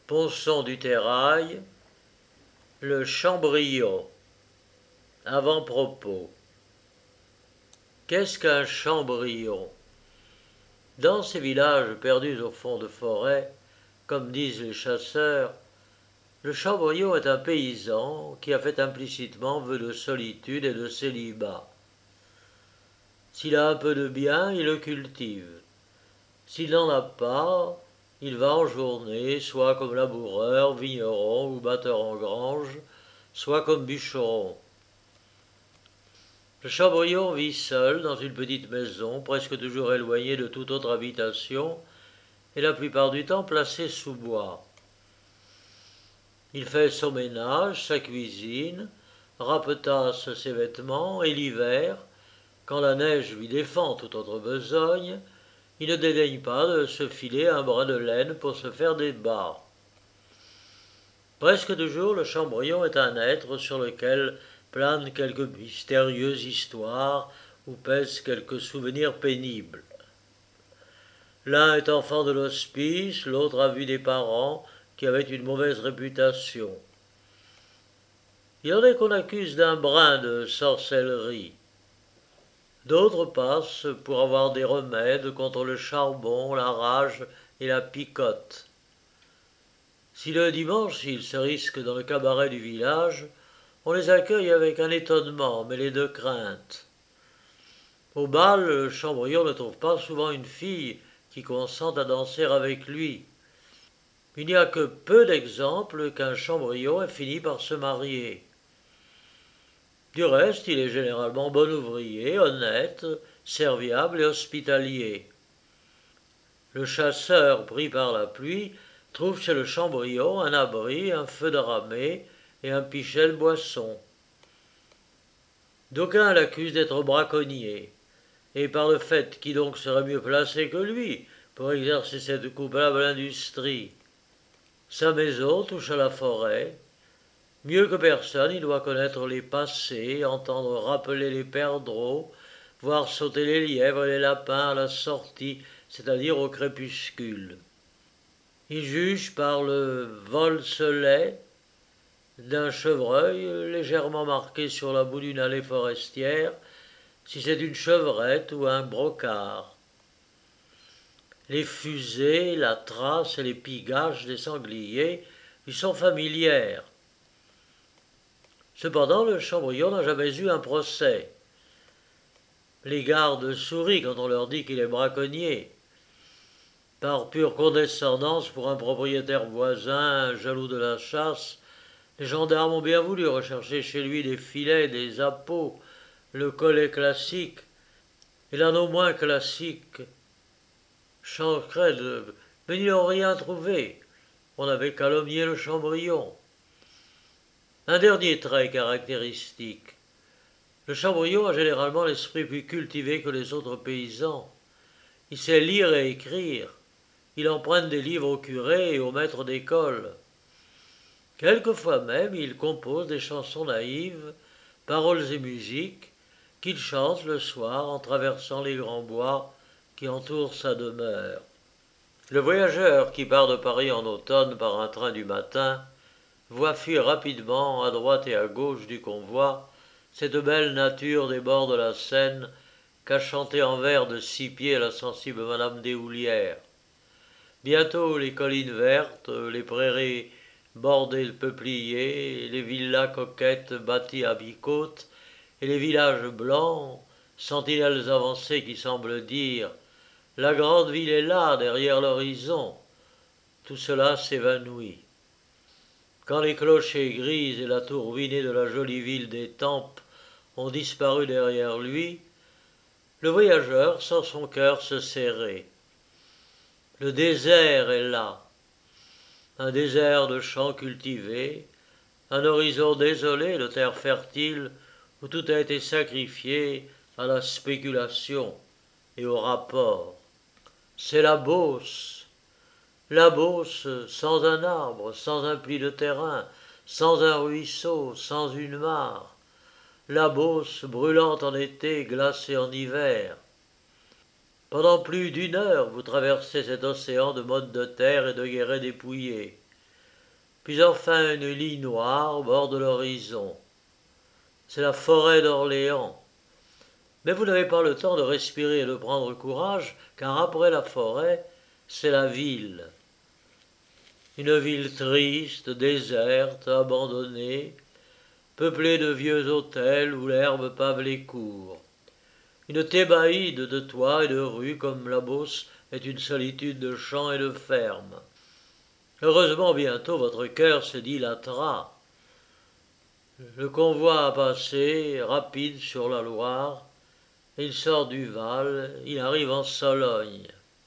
Ponson du Terrail, le Chambrion. Avant-propos. Qu'est-ce qu'un chambrion? Dans ces villages perdus au fond de forêt, comme disent les chasseurs, le chambrion est un paysan qui a fait implicitement vœu de solitude et de célibat. S'il a un peu de bien, il le cultive. S'il n'en a pas, il va en journée, soit comme laboureur, vigneron ou batteur en grange, soit comme bûcheron. Le chambrion vit seul dans une petite maison, presque toujours éloignée de toute autre habitation, et la plupart du temps placée sous bois. Il fait son ménage, sa cuisine, rapetasse ses vêtements, et l'hiver, quand la neige lui défend toute autre besogne, il ne dédaigne pas de se filer un brin de laine pour se faire des bas. Presque toujours, le chambrion est un être sur lequel planent quelques mystérieuses histoires ou pèsent quelques souvenirs pénibles. L'un est enfant de l'hospice, l'autre a vu des parents qui avaient une mauvaise réputation. Il y en a qu'on accuse d'un brin de sorcellerie. D'autres passent pour avoir des remèdes contre le charbon, la rage et la picote. Si le dimanche ils se risquent dans le cabaret du village, on les accueille avec un étonnement mêlé de crainte. Au bal, le chambrion ne trouve pas souvent une fille qui consente à danser avec lui. Il n'y a que peu d'exemples qu'un chambrion ait fini par se marier. Du reste, il est généralement bon ouvrier, honnête, serviable et hospitalier. Le chasseur, pris par la pluie, trouve chez le chambrion un abri, un feu de ramée et un pichet de boisson. D'aucuns l'accusent d'être braconnier, et par le fait qui donc serait mieux placé que lui pour exercer cette coupable industrie. Sa maison touche à la forêt. Mieux que personne, il doit connaître les passés, entendre rappeler les perdreaux, voir sauter les lièvres et les lapins à la sortie, c'est-à-dire au crépuscule. Il juge par le vol-selet d'un chevreuil légèrement marqué sur la boue d'une allée forestière, si c'est une chevrette ou un brocard. Les fusées, la trace et les pigages des sangliers lui sont familières. Cependant, le chambrion n'a jamais eu un procès. Les gardes sourient quand on leur dit qu'il est braconnier. Par pure condescendance pour un propriétaire voisin, jaloux de la chasse, les gendarmes ont bien voulu rechercher chez lui des filets, des appâts, le collet classique, et l'anneau moins classique, Chancred, mais ils n'ont rien trouvé. On avait calomnié le chambrion. Un dernier trait caractéristique. Le chambrion a généralement l'esprit plus cultivé que les autres paysans. Il sait lire et écrire. Il emprunte des livres au curé et au maître d'école. Quelquefois même, il compose des chansons naïves, paroles et musiques, qu'il chante le soir en traversant les grands bois qui entourent sa demeure. Le voyageur qui part de Paris en automne par un train du matin voit fuir rapidement à droite et à gauche du convoi cette belle nature des bords de la Seine qu'a chanté en vers de 6 pieds la sensible Madame Deshoulières. Bientôt les collines vertes, les prairies bordées de peupliers, les villas coquettes bâties à mi-côte et les villages blancs, sentinelles avancées qui semblent dire « La grande ville est là, derrière l'horizon », tout cela s'évanouit. Quand les clochers grises et la tour ruinée de la jolie ville d'Étampes ont disparu derrière lui, le voyageur sent son cœur se serrer. Le désert est là, un désert de champs cultivés, un horizon désolé de terres fertiles où tout a été sacrifié à la spéculation et au rapport. C'est la Beauce sans un arbre, sans un pli de terrain, sans un ruisseau, sans une mare. La Beauce brûlante en été, glacée en hiver. Pendant plus d'1 heure, vous traversez cet océan de mottes de terre et de guérets dépouillés. Puis enfin une ligne noire borde l'horizon. C'est la forêt d'Orléans. Mais vous n'avez pas le temps de respirer et de prendre courage, car après la forêt, c'est la ville. Une ville triste, déserte, abandonnée, peuplée de vieux hôtels où l'herbe pave les cours. Une thébaïde de toits et de rues comme la Beauce est une solitude de champs et de fermes. Heureusement, bientôt, votre cœur se dilatera. Le convoi a passé, rapide sur la Loire. Il sort du Val, il arrive en Sologne.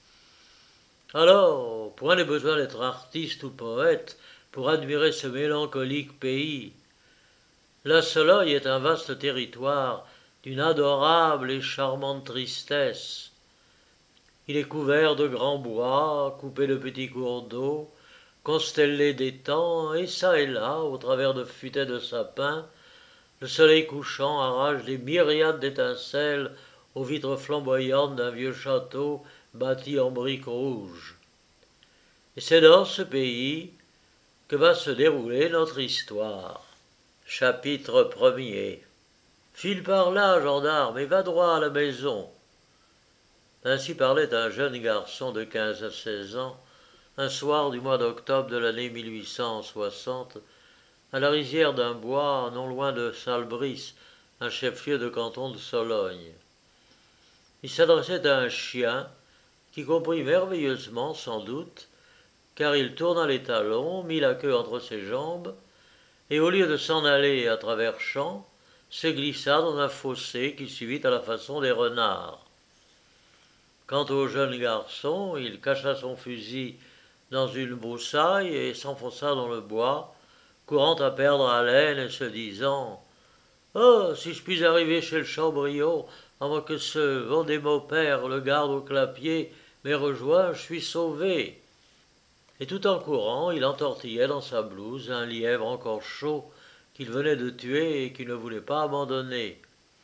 Alors, point n'est besoin d'être artiste ou poète pour admirer ce mélancolique pays. La Sologne est un vaste territoire d'une adorable et charmante tristesse. Il est couvert de grands bois, coupé de petits cours d'eau, constellé d'étangs, et çà et là, au travers de futaies de sapins, le soleil couchant arrache des myriades d'étincelles aux vitres flamboyantes d'un vieux château bâti en briques rouges. Et c'est dans ce pays que va se dérouler notre histoire. Chapitre 1er. File par là, gendarme, et va droit à la maison. Ainsi parlait un jeune garçon de 15 à 16 ans, un soir du mois d'octobre de l'année 1860, à la rizière d'un bois non loin de Salbris, un chef-lieu de canton de Sologne. Il s'adressait à un chien qui comprit merveilleusement, sans doute, car il tourna les talons, mit la queue entre ses jambes, et au lieu de s'en aller à travers champs, se glissa dans un fossé qu'il suivit à la façon des renards. Quant au jeune garçon, il cacha son fusil dans une broussaille et s'enfonça dans le bois, courant à perdre haleine et se disant « Oh, si je puis arriver chez le Chambrillo avant que ce Vendémo père, le garde au clapier, m'ait rejoint, je suis sauvé. » Et tout en courant, il entortillait dans sa blouse un lièvre encore chaud qu'il venait de tuer et qu'il ne voulait pas abandonner.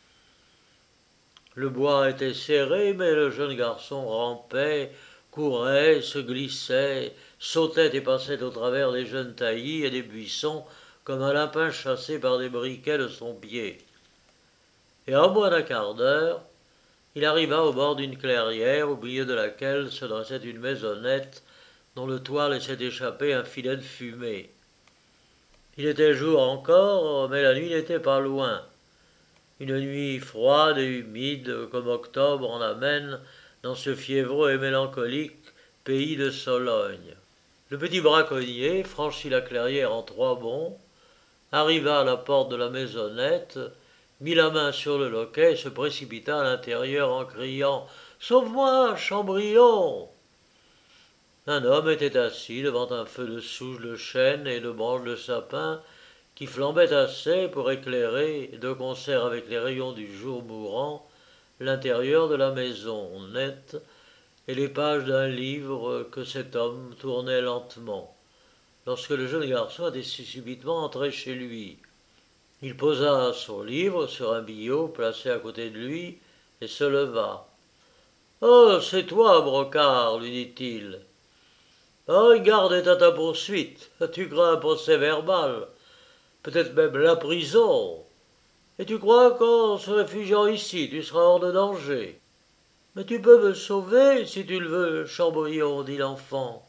Le bois était serré, mais le jeune garçon rampait, courait, se glissait, sautait et passait au travers des jeunes taillis et des buissons comme un lapin chassé par des briquets de son pied. Et en moins d'un quart d'heure, il arriva au bord d'une clairière au milieu de laquelle se dressait une maisonnette dont le toit laissait échapper un filet de fumée. Il était jour encore, mais la nuit n'était pas loin. Une nuit froide et humide, comme octobre en amène dans ce fiévreux et mélancolique pays de Sologne. Le petit braconnier franchit la clairière en 3 bonds, arriva à la porte de la maisonnette, mit la main sur le loquet et se précipita à l'intérieur en criant « Sauve-moi, Chambrillon !» Un homme était assis devant un feu de souches de chêne et de branches de sapin qui flambait assez pour éclairer, de concert avec les rayons du jour mourant, l'intérieur de la maison nette et les pages d'un livre que cet homme tournait lentement, lorsque le jeune garçon était subitement entré chez lui. Il posa son livre sur un billot placé à côté de lui et se leva. « Oh, c'est toi, Brocard, lui dit-il. Oh, garde est à ta poursuite. Tu crains un procès verbal, peut-être même la prison. Et tu crois qu'en se réfugiant ici, tu seras hors de danger. Mais tu peux me sauver, si tu le veux, Chambrillon, dit l'enfant.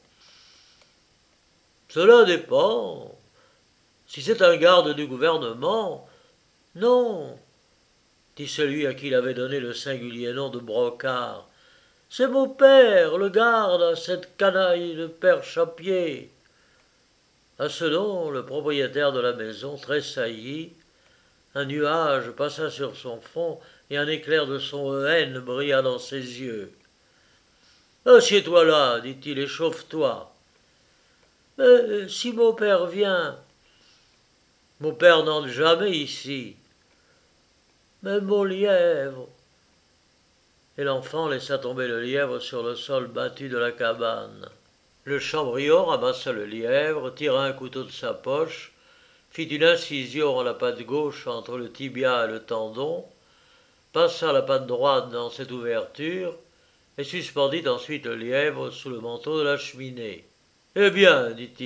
Cela dépend. Si c'est un garde du gouvernement, non, dit celui à qui il avait donné le singulier nom de Brocard. C'est mon père, le garde, à cette canaille de père Chapier. À ce nom, le propriétaire de la maison tressaillit, un nuage passa sur son front et un éclair de son haine brilla dans ses yeux. « Assieds-toi là, dit-il, et chauffe-toi. »« Mais si mon père vient, mon père n'entre jamais ici. Mais mon lièvre. » Et l'enfant laissa tomber le lièvre sur le sol battu de la cabane. Le Chambrillon ramassa le lièvre, tira un couteau de sa poche, fit une incision à la patte gauche entre le tibia et le tendon, passa la patte droite dans cette ouverture et suspendit ensuite le lièvre sous le manteau de la cheminée. « Eh bien, dit-il,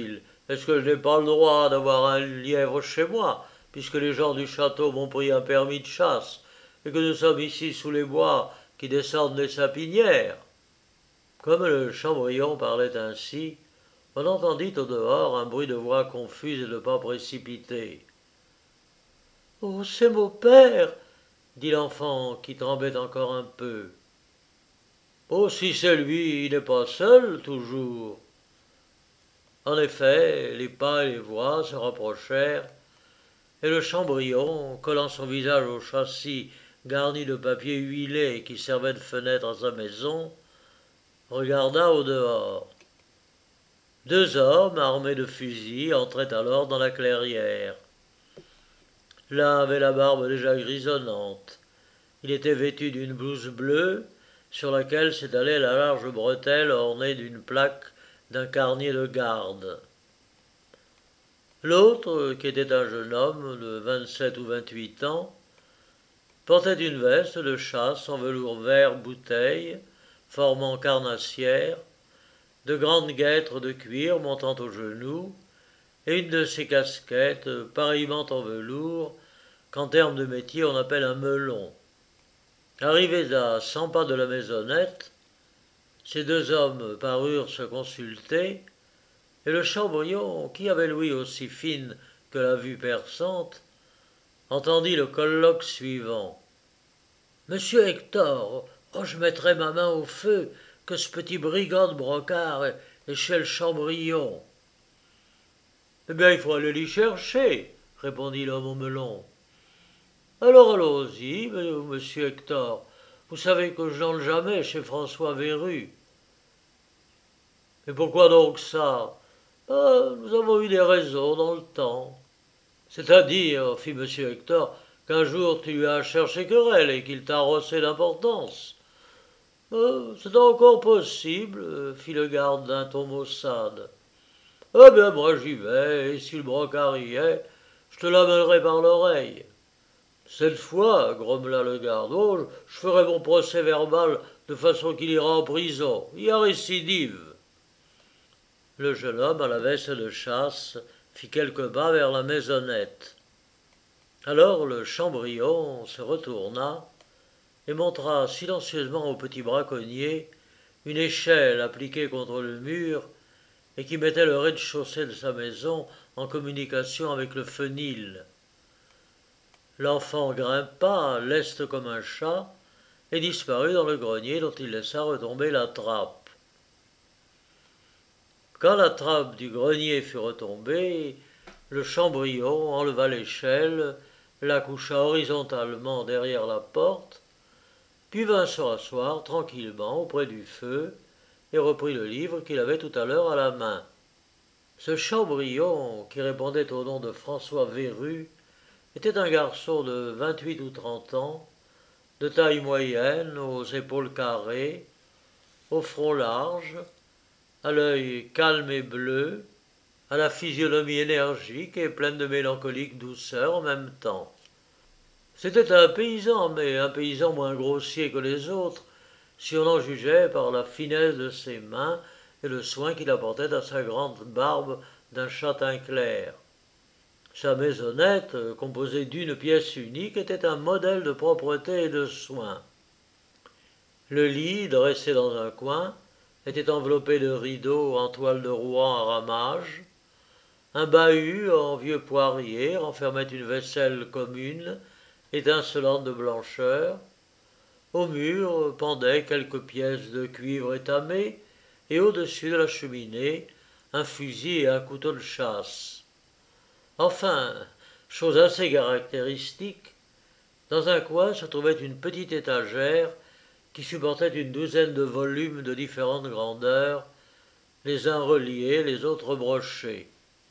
Est-ce que je n'ai pas le droit d'avoir un lièvre chez moi, puisque les gens du château m'ont pris un permis de chasse, et que nous sommes ici sous les bois qui descendent des sapinières ?» Comme le Chambrillon parlait ainsi, on entendit au dehors un bruit de voix confuse et de pas précipités. « Oh, c'est mon père !» dit l'enfant, qui tremblait encore un peu. « Oh, si c'est lui, il n'est pas seul, toujours. » En effet, les pas et les voix se rapprochèrent, et le Chambrillon, collant son visage au châssis garni de papier huilé qui servait de fenêtre à sa maison, regarda au dehors. Deux hommes, armés de fusils, entraient alors dans la clairière. L'un avait la barbe déjà grisonnante. Il était vêtu d'une blouse bleue, sur laquelle s'étalait la large bretelle ornée d'une plaque d'un carnier de garde. L'autre, qui était un jeune homme de 27 ou 28 ans, portait une veste de chasse en velours vert bouteille, formant carnassière, de grandes guêtres de cuir montant aux genoux, et une de ces casquettes, pareillement en velours, qu'en termes de métier on appelle un melon. Arrivés à 100 pas de la maisonnette, ces deux hommes parurent se consulter, et le Chambrillon, qui avait l'ouïe aussi fine que la vue perçante, entendit le colloque suivant. « Monsieur Hector, oh, je mettrai ma main au feu que ce petit brigand de Brocard est chez le Chambrillon. »« Eh bien, il faut aller l'y chercher, » répondit l'homme au melon. « Alors allons-y, monsieur Hector. Vous savez que je n'entre jamais chez François Verru. »« Et pourquoi donc ça ? Nous avons eu des raisons dans le temps. C'est-à-dire, fit monsieur Hector, qu'un jour tu lui as cherché querelle et qu'il t'a rossé d'importance. C'est encore possible, fit le garde d'un ton maussade. Eh bien, moi j'y vais, et si le brocard y est, je te l'amènerai par l'oreille. Cette fois, grommela le garde, oh, je ferai mon procès verbal de façon qu'il ira en prison. Il y a récidive. Le jeune homme à la veste de chasse fit quelques pas vers la maisonnette. Alors le Chambrillon se retourna et montra silencieusement au petit braconnier une échelle appliquée contre le mur et qui mettait le rez-de-chaussée de sa maison en communication avec le fenil. L'enfant grimpa, leste comme un chat, et disparut dans le grenier dont il laissa retomber la trappe. Quand la trappe du grenier fut retombée, le Chambrillon enleva l'échelle, la coucha horizontalement derrière la porte, puis vint se rasseoir tranquillement auprès du feu et reprit le livre qu'il avait tout à l'heure à la main. Ce Chambrillon, qui répondait au nom de François Verru, était un garçon de 28 ou 30 ans, de taille moyenne, aux épaules carrées, au front large, à l'œil calme et bleu, à la physionomie énergique et pleine de mélancolique douceur en même temps. C'était un paysan, mais un paysan moins grossier que les autres, si on en jugeait par la finesse de ses mains et le soin qu'il apportait à sa grande barbe d'un châtain clair. Sa maisonnette, composée d'une pièce unique, était un modèle de propreté et de soin. Le lit, dressé dans un coin, était enveloppé de rideaux en toile de Rouen à ramage. Un bahut en vieux poirier renfermait une vaisselle commune, étincelante de blancheur. Au mur pendaient quelques pièces de cuivre étamé, et au-dessus de la cheminée, un fusil et un couteau de chasse. Enfin, chose assez caractéristique, dans un coin se trouvait une petite étagère qui supportait une douzaine de volumes de différentes grandeurs, les uns reliés, les autres brochés.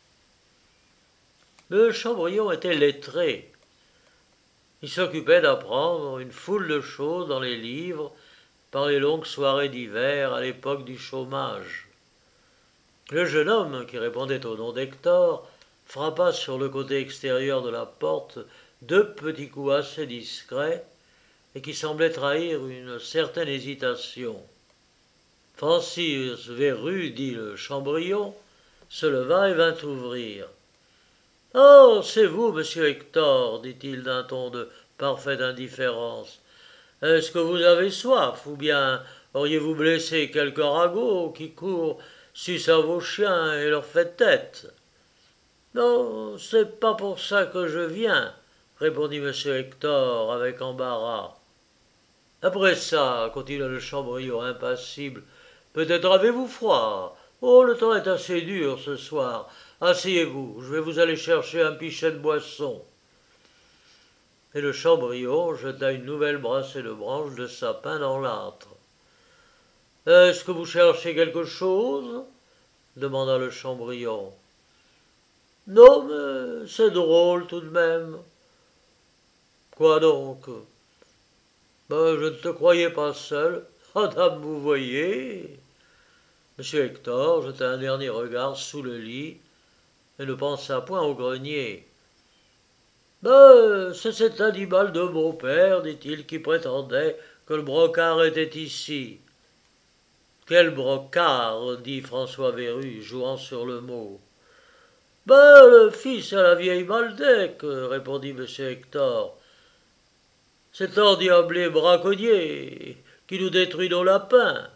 Le Chambrillon était lettré. Il s'occupait d'apprendre une foule de choses dans les livres par les longues soirées d'hiver à l'époque du chômage. Le jeune homme, qui répondait au nom d'Hector, frappa sur le côté extérieur de la porte deux petits coups assez discrets et qui semblaient trahir une certaine hésitation. « Francis Verru, dit le Chambrillon, se leva et vint ouvrir. Oh, c'est vous, monsieur Hector, dit-il d'un ton de parfaite indifférence. Est-ce que vous avez soif, ou bien auriez-vous blessé quelques ragots qui courent, sucent à vos chiens et leur fait tête? Non, c'est pas pour ça que je viens, répondit monsieur Hector avec embarras. Après ça, continua le chambrion impassible, peut-être avez-vous froid. Oh, le temps est assez dur ce soir. Asseyez-vous, je vais vous aller chercher un pichet de boisson. Et le chambrion jeta une nouvelle brassée de branches de sapin dans l'âtre. Est-ce que vous cherchez quelque chose? Demanda le chambrion. Non, mais c'est drôle tout de même. Quoi donc? Ben, je ne te croyais pas seul. Ah, dame, vous voyez. Monsieur Hector jeta un dernier regard sous le lit et ne pensa point au grenier. Ben, c'est cet animal de mon père, dit-il, qui prétendait que le brocard était ici. Quel brocard? Dit François Verru, jouant sur le mot. Ben, le fils à la vieille Maldec, répondit monsieur Hector. Cet endiablé braconnier qui nous détruit nos lapins.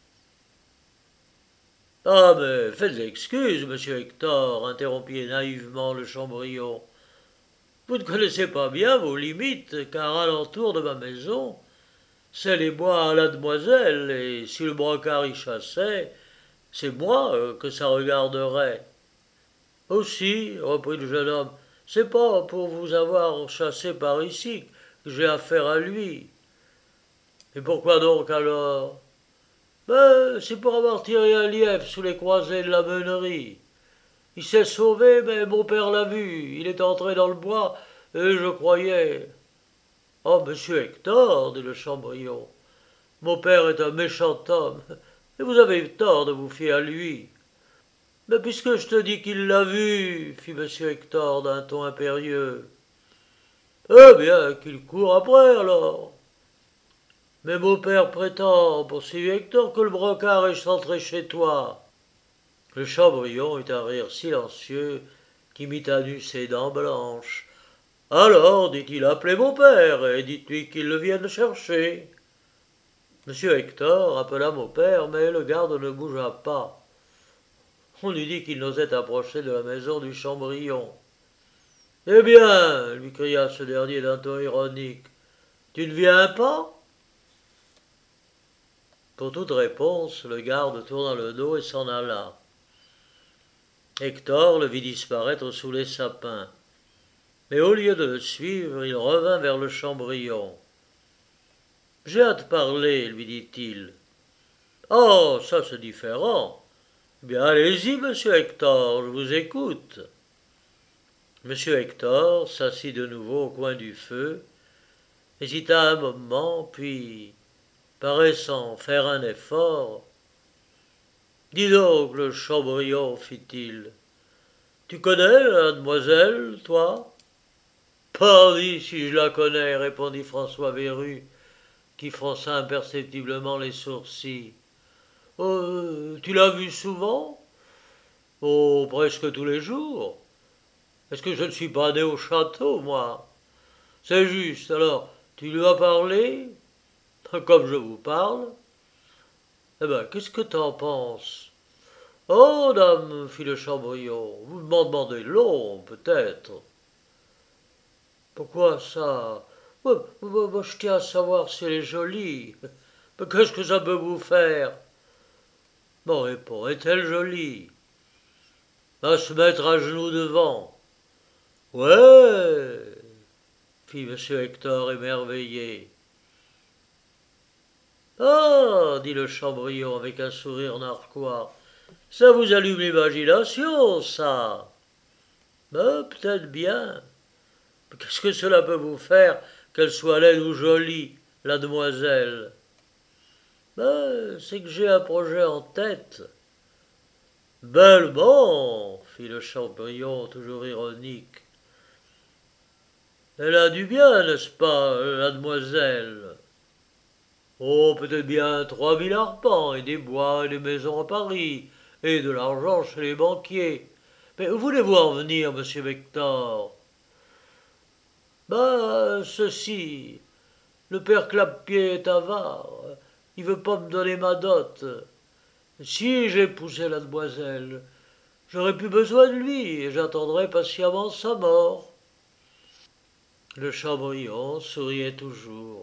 Ah, mais faites excuse, monsieur Hector, interrompit naïvement le chambrion. Vous ne connaissez pas bien vos limites, car à l'entour de ma maison, c'est les bois à la demoiselle, et si le brocard y chassait, c'est moi que ça regarderait. Aussi, reprit le jeune homme, c'est pas pour vous avoir chassé par ici que j'ai affaire à lui. Et pourquoi donc alors? Ben, c'est pour avoir tiré un lièvre sous les croisées de la meunerie. Il s'est sauvé, mais mon père l'a vu. Il est entré dans le bois, et je croyais. Oh, monsieur Hector, dit le chambrion, mon père est un méchant homme, et vous avez tort de vous fier à lui. Mais puisque je te dis qu'il l'a vu, fit monsieur Hector d'un ton impérieux. Eh bien, qu'il court après alors. Mais mon père prétend, poursuivit Hector, que le brocard est entré chez toi. Le chambrion eut un rire silencieux qui mit à nu ses dents blanches. Alors, dit-il, appelez mon père et dites-lui qu'il le vienne chercher. Monsieur Hector appela mon père, mais le garde ne bougea pas. On eût dit qu'il n'osait approcher de la maison du chambrion. Eh bien, lui cria ce dernier d'un ton ironique, tu ne viens pas? Pour toute réponse, le garde tourna le dos et s'en alla. Hector le vit disparaître sous les sapins. Mais au lieu de le suivre, il revint vers le chambrion. J'ai hâte de parler, lui dit-il. Oh, ça c'est différent. Bien, allez-y, monsieur Hector, je vous écoute. Monsieur Hector s'assit de nouveau au coin du feu, hésita un moment, puis, paraissant faire un effort, dis donc, le chambrion, fit-il, tu connais la demoiselle, toi? Pardi, si je la connais, répondit François Verru, qui fronça imperceptiblement les sourcils. Tu l'as vue souvent? Oh, presque tous les jours. Est-ce que je ne suis pas né au château, moi? C'est juste, alors, tu lui as parlé? Comme je vous parle. Eh ben, qu'est-ce que t'en penses? Oh, dame, fit le chambrion, vous m'en demandez long, peut-être. Pourquoi ça? Moi, je tiens à savoir si elle est jolie. Mais qu'est-ce que ça peut vous faire? Bon, réponds, est-elle jolie? Va se mettre à genoux devant. Ouais, fit monsieur Hector émerveillé. Ah, dit le chambrion avec un sourire narquois, ça vous allume l'imagination, ça. Ben, peut-être bien. Mais qu'est-ce que cela peut vous faire, qu'elle soit laide ou jolie, la demoiselle? Ben, c'est que j'ai un projet en tête. Bellement, fit le chambrion toujours ironique. Elle a du bien, n'est-ce pas, la demoiselle? Oh, peut-être bien 3000 arpents et des bois et des maisons à Paris, et de l'argent chez les banquiers. Mais où voulez-vous en venir, monsieur Vector? Ceci. Le père Clapier est avare. Il veut pas me donner ma dot. Si j'épousais la demoiselle, j'aurais plus besoin de lui et j'attendrais patiemment sa mort. Le Chabrillon souriait toujours.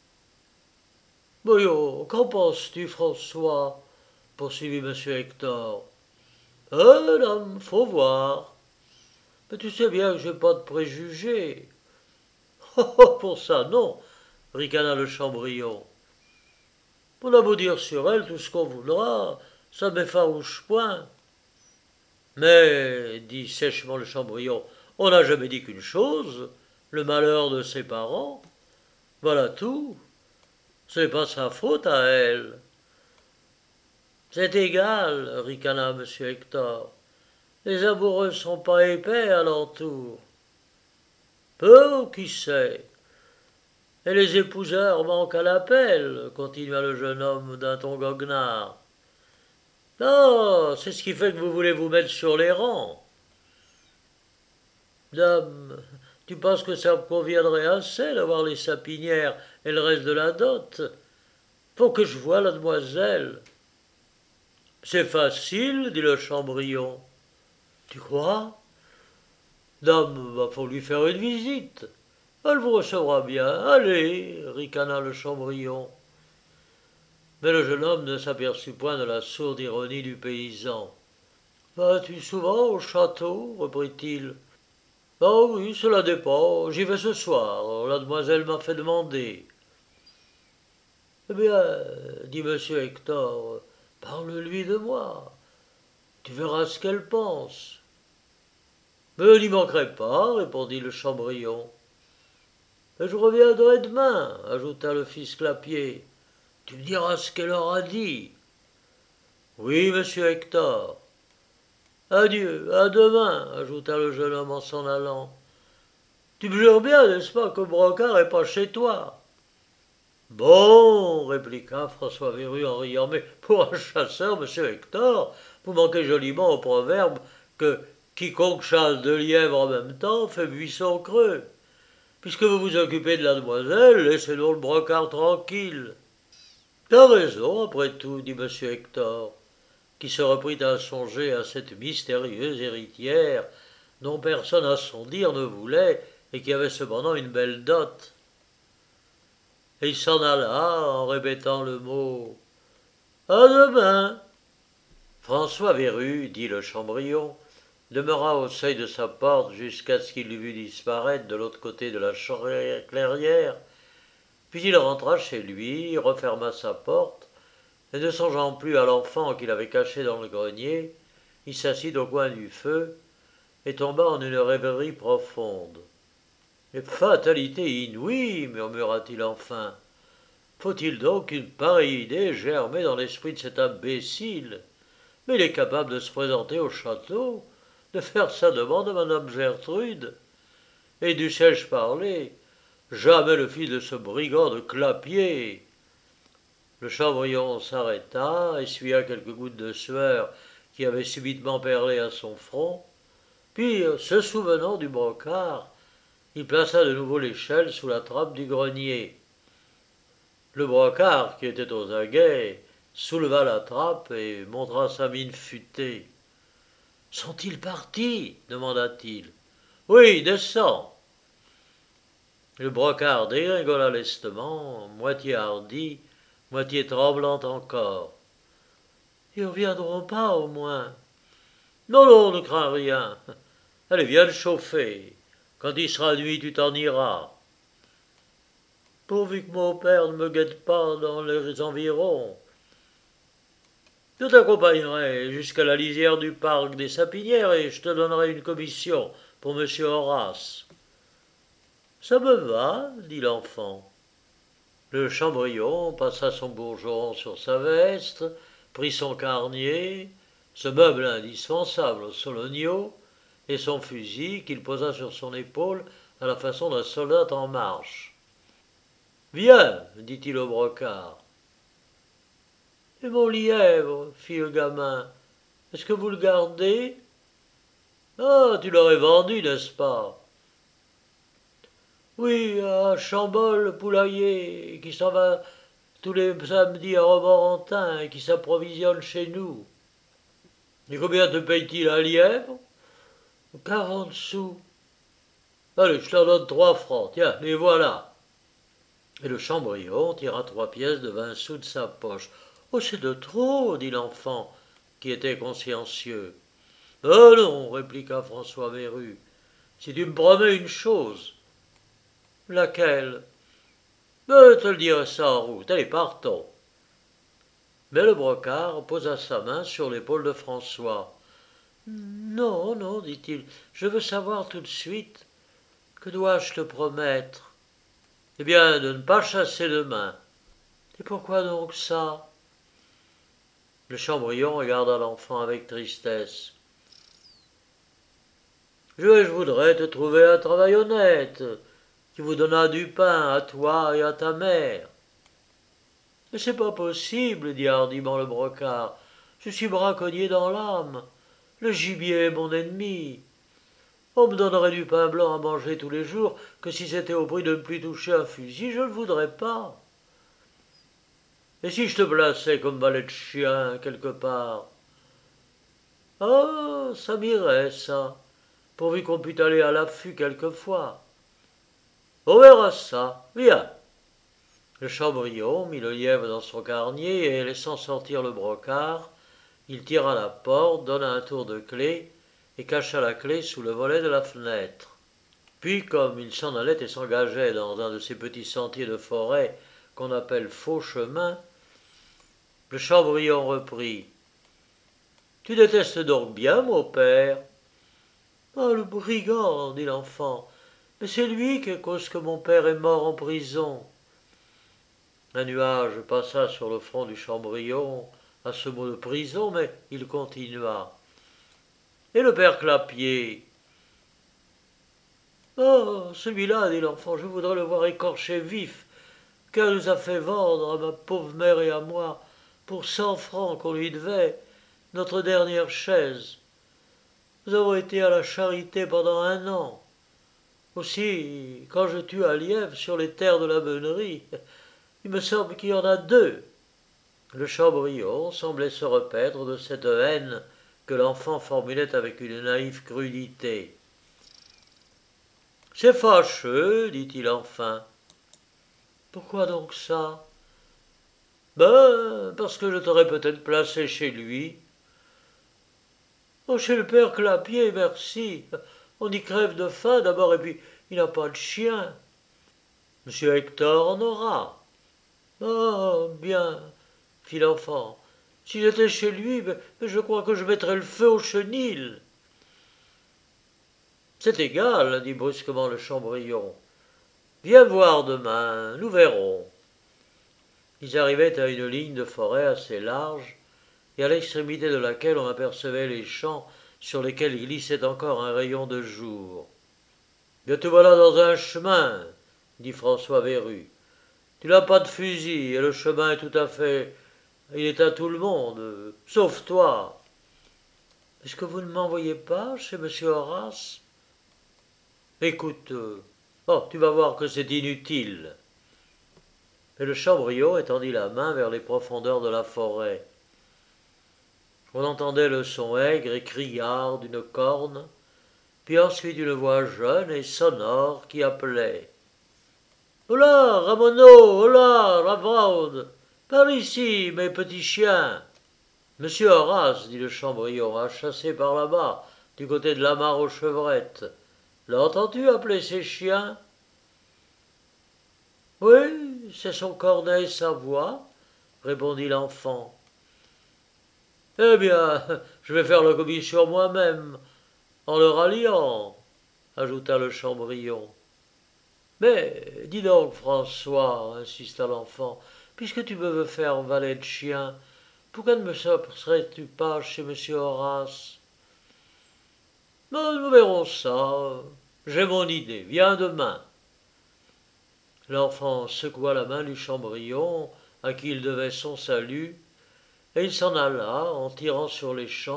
Voyons, qu'en penses-tu, François? Poursuivit M. Hector. Dame, faut voir. Mais tu sais bien que j'ai pas de préjugés. Oh, pour ça, non, ricana le Chabrillon. On a beau dire sur elle tout ce qu'on voudra, ça ne m'effarouche point. Mais, dit sèchement le Chabrillon, on n'a jamais dit qu'une chose, le malheur de ses parents. Voilà tout. Ce n'est pas sa faute à elle. C'est égal, ricana M. Hector. Les amoureux sont pas épais alentour. Peu ou qui sait? Et les épouseurs manquent à l'appel, continua le jeune homme d'un ton goguenard. Non, c'est ce qui fait que vous voulez vous mettre sur les rangs. Dame, tu penses que ça me conviendrait assez d'avoir les sapinières et le reste de la dot? Faut que je voie la demoiselle. C'est facile, dit le Chabrillon. Tu crois? Dame, faut lui faire une visite. Elle vous recevra bien. Allez, ricana le Chabrillon. Mais le jeune homme ne s'aperçut point de la sourde ironie du paysan. Vas-tu souvent au château? Reprit-il. Oui, cela dépend. J'y vais ce soir. La demoiselle m'a fait demander. Eh bien, dit M. Hector, parle-lui de moi. Tu verras ce qu'elle pense. Mais elle n'y manquerait pas, répondit le Chabrillon. Et je reviendrai demain, ajouta le fils Clapier. Tu me diras ce qu'elle aura dit. Oui, monsieur Hector. Adieu, à demain, ajouta le jeune homme en s'en allant. Tu me jures bien, n'est-ce pas, que Brocard n'est pas chez toi? Bon, répliqua François Vérus en riant, mais pour un chasseur, monsieur Hector, vous manquez joliment au proverbe que quiconque chasse deux lièvres en même temps fait buisson creux. Puisque vous vous occupez de la demoiselle, laissez donc le Brocard tranquille. T'as raison, après tout, dit M. Hector, qui se reprit à songer à cette mystérieuse héritière dont personne à son dire ne voulait et qui avait cependant une belle dot. Et il s'en alla en répétant le mot « À demain !» François Vérus, dit le Chabrillon, demeura au seuil de sa porte jusqu'à ce qu'il l'eût vu disparaître de l'autre côté de la clairière, puis il rentra chez lui, referma sa porte, et ne songeant plus à l'enfant qu'il avait caché dans le grenier, il s'assit au coin du feu et tomba en une rêverie profonde. « Fatalité inouïe, murmura-t-il enfin. Faut-il donc qu'une pareille idée germait dans l'esprit de cet imbécile? Mais il est capable de se présenter au château, de faire sa demande à madame Gertrude. Et dussé-je parler? Jamais le fils de ce brigand de Clapier. » Le Chabrillon s'arrêta, essuya quelques gouttes de sueur qui avaient subitement perlé à son front, puis, se souvenant du Brocard, il plaça de nouveau l'échelle sous la trappe du grenier. Le Brocard, qui était aux aguets, souleva la trappe et montra sa mine futée. « Sont-ils partis ?» demanda-t-il. « Oui, descends. » Le Brocard dégringola lestement, moitié hardi, moitié tremblant encore. « Ils ne reviendront pas, au moins. »« Non, non, ne crains rien. Allez, viens le chauffer. Quand il sera nuit, tu t'en iras. » Pourvu que mon père ne me guette pas dans les environs. Je t'accompagnerai jusqu'à la lisière du parc des Sapinières et je te donnerai une commission pour monsieur Horace. Ça me va, dit l'enfant. Le Chabrillon passa son bourgeon sur sa veste, prit son carnier, ce meuble indispensable aux soloniaux, et son fusil qu'il posa sur son épaule à la façon d'un soldat en marche. « Viens, dit-il au Brocard. « Et mon lièvre, fit le gamin. Est-ce que vous le gardez? Ah, tu l'aurais vendu, n'est-ce pas? Oui, à Chambol, le poulailler, qui s'en va tous les samedis à Romorantin et qui s'approvisionne chez nous. Et combien te paye-t-il un lièvre? 40 sous. Allez, je t'en donne 3 francs, tiens, les voilà. Et le chambrion tira 3 pièces de 20 sous de sa poche. Oh, c'est de trop, dit l'enfant, qui était consciencieux. Oh non, répliqua François Verru, si tu me promets une chose. Laquelle? Je te le dirai ça en route, allez, partons. Mais le brocard posa sa main sur l'épaule de François. Non, non, dit-il, je veux savoir tout de suite. Que dois-je te promettre? Eh bien, de ne pas chasser demain. Et pourquoi donc ça? Le chambrion regarda l'enfant avec tristesse. Je voudrais te trouver un travail honnête, qui vous donnât du pain à toi et à ta mère. Mais c'est pas possible, dit hardiment le brocard. Je suis braconnier dans l'âme. Le gibier est mon ennemi. On me donnerait du pain blanc à manger tous les jours que si c'était au prix de ne plus toucher un fusil, je ne le voudrais pas. Et si je te plaçais comme valet de chien quelque part? Ah, ça m'irait, ça, pourvu qu'on pût aller à l'affût quelquefois. On verra ça, viens. Le chambrion mit le lièvre dans son carnier et, laissant sortir le brocard, il tira la porte, donna un tour de clé et cacha la clé sous le volet de la fenêtre. Puis, comme il s'en allait et s'engageait dans un de ces petits sentiers de forêt qu'on appelle faux chemin, le chambrion reprit. Tu détestes donc bien mon père? Ah, le brigand, dit l'enfant, mais c'est lui qui cause que mon père est mort en prison. Un nuage passa sur le front du chambrion à ce mot de prison, mais il continua. Et le père Clapier? Oh, celui-là, dit l'enfant, je voudrais le voir écorché vif, car il nous a fait vendre à ma pauvre mère et à moi, pour 100 francs qu'on lui devait, notre dernière chaise. Nous avons été à la charité pendant 1 an. Aussi, quand je tue un lièvre sur les terres de la Beunerie, il me semble qu'il y en a 2. Le chambrion semblait se repaître de cette haine que l'enfant formulait avec une naïve crudité. C'est fâcheux, dit-il enfin. Pourquoi donc ça? Ben, parce que je t'aurais peut-être placé chez lui. Oh, chez le père Clapier, merci. On y crève de faim d'abord, et puis il n'a pas de chien. Monsieur Hector en aura. Ah, bien, fit l'enfant. Si j'étais chez lui, ben, je crois que je mettrais le feu au chenil. C'est égal, dit brusquement le chambrion. Viens voir demain, nous verrons. Ils arrivaient à une ligne de forêt assez large, et à l'extrémité de laquelle on apercevait les champs sur lesquels glissait encore un rayon de jour. Bien te voilà dans un chemin, dit François Verru. Tu n'as pas de fusil, et le chemin est tout à fait. Il est à tout le monde, sauf toi. Est-ce que vous ne m'envoyez pas chez monsieur Horace? Écoute, oh, tu vas voir que c'est inutile. Et le chambrion étendit la main vers les profondeurs de la forêt. On entendait le son aigre et criard d'une corne, puis ensuite une voix jeune et sonore qui appelait. Hola, Ramonneau, hola, Ravaude, par ici, mes petits chiens. Monsieur Horace, dit le chambrion, a chassé par là-bas, du côté de la mare aux chevrettes. L'entends-tu appeler ses chiens? Oui, c'est son cornet et sa voix, répondit l'enfant. Eh bien, je vais faire la commission moi-même, en le ralliant, ajouta le chambrion. Mais, dis donc, François, insista l'enfant, puisque tu me veux faire valet de chien, pourquoi ne me serais-tu pas chez monsieur Horace? Nous verrons ça. J'ai mon idée. Viens demain. L'enfant secoua la main du chambrion, à qui il devait son salut, et il s'en alla, en tirant sur les champs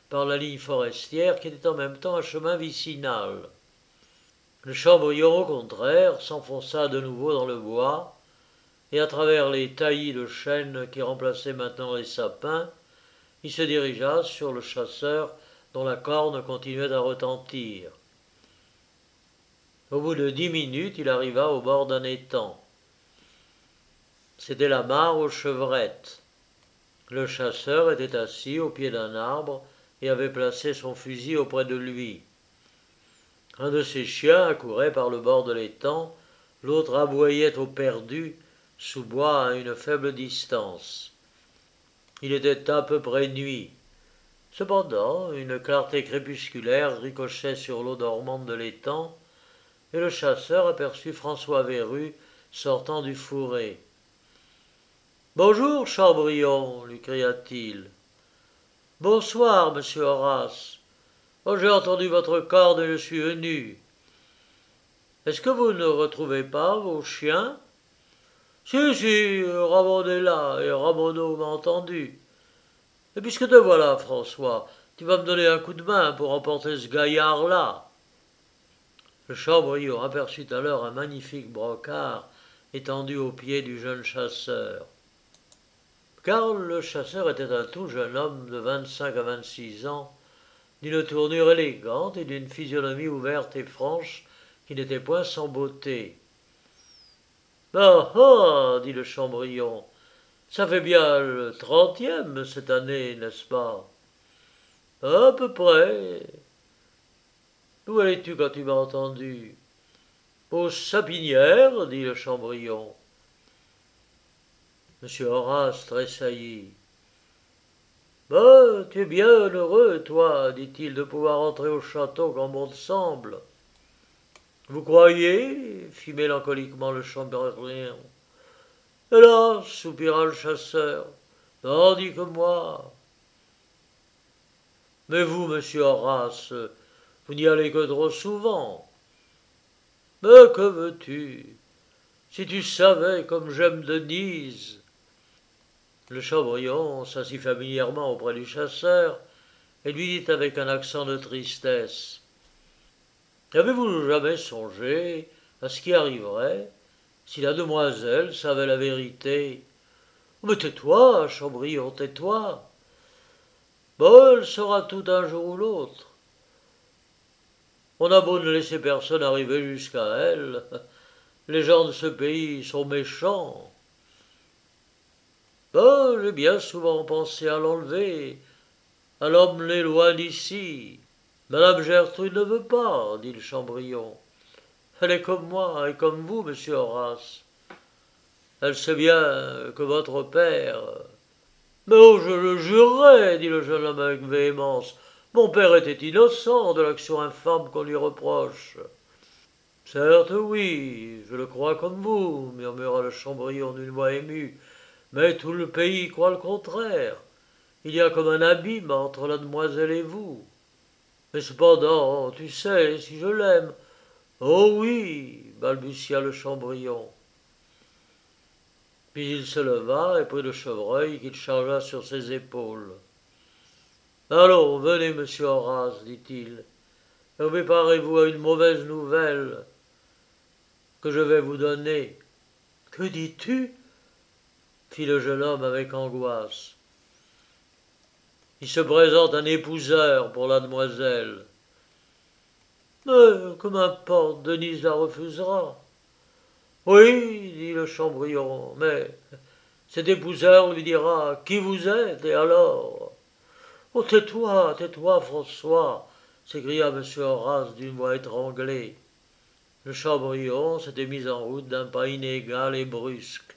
par la ligne forestière qui était en même temps un chemin vicinal. Le Chambrillon, au contraire, s'enfonça de nouveau dans le bois, et à travers les taillis de chênes qui remplaçaient maintenant les sapins, il se dirigea sur le chasseur dont la corne continuait à retentir. Au bout de 10 minutes, il arriva au bord d'un étang. C'était la mare aux chevrettes. Le chasseur était assis au pied d'un arbre et avait placé son fusil auprès de lui. Un de ses chiens accourait par le bord de l'étang, l'autre aboyait au perdu, sous bois à une faible distance. Il était à peu près nuit. Cependant, une clarté crépusculaire ricochait sur l'eau dormante de l'étang, et le chasseur aperçut François Verru sortant du fourré. « Bonjour, Chambrillon, lui cria-t-il. « Bonsoir, monsieur Horace. Oh, j'ai entendu votre corde et je suis venu. Est-ce que vous ne retrouvez pas vos chiens? Si, Ramon est là, et Ramonneau m'a entendu. Et puisque te voilà, François, tu vas me donner un coup de main pour emporter ce gaillard-là. » Le Chambrillon aperçut alors un magnifique brocart étendu aux pieds du jeune chasseur. Car le chasseur était un tout jeune homme de 25 à 26 ans, d'une tournure élégante et d'une physionomie ouverte et franche qui n'était point sans beauté. « Ah ah, dit le Chambrillon, ça fait bien le 30e cette année, n'est-ce pas? À peu près. Où allais-tu quand tu m'as entendu? Aux sapinières, dit le Chambrillon. Monsieur Horace tressaillit. Ben, tu es bien heureux, toi, dit-il, de pouvoir entrer au château quand bon te semble. Vous croyez? Fit mélancoliquement le Chambrillon. Hélas, soupira le chasseur, tandis que moi. Mais vous, monsieur Horace, vous n'y allez que trop souvent. Mais que veux-tu? Si tu savais comme j'aime Denise. Le Chambrillon s'assit familièrement auprès du chasseur et lui dit avec un accent de tristesse. Avez-vous jamais songé à ce qui arriverait si la demoiselle savait la vérité? Mais tais-toi, Chambrillon, tais-toi. Bon, elle saura tout un jour ou l'autre. On a beau ne laisser personne arriver jusqu'à elle, les gens de ce pays sont méchants. Ben, j'ai bien souvent pensé à l'enlever, à l'emmener loin d'ici. Madame Gertrude ne veut pas, dit le Chambrillon. Elle est comme moi et comme vous, monsieur Horace. Elle sait bien que votre père... Mais oh, je le jurerais, dit le jeune homme avec véhémence. Mon père était innocent de l'action infâme qu'on lui reproche. Certes, oui, je le crois comme vous, murmura le Chambrillon d'une voix émue, mais tout le pays croit le contraire. Il y a comme un abîme entre la demoiselle et vous. Mais cependant, tu sais, si je l'aime. Oh oui, balbutia le Chambrillon. Puis il se leva et prit le chevreuil qu'il chargea sur ses épaules. Allons, venez, monsieur Horace, dit-il, et préparez-vous à une mauvaise nouvelle que je vais vous donner. Que dis-tu? Fit le jeune homme avec angoisse. Il se présente un épouseur pour la demoiselle. Mais que m'importe, Denise la refusera. Oui, dit le Chambrillon, mais cet épouseur lui dira qui vous êtes, et alors? Oh, tais-toi, François, s'écria M. Horace d'une voix étranglée. Le Chambrillon s'était mis en route d'un pas inégal et brusque.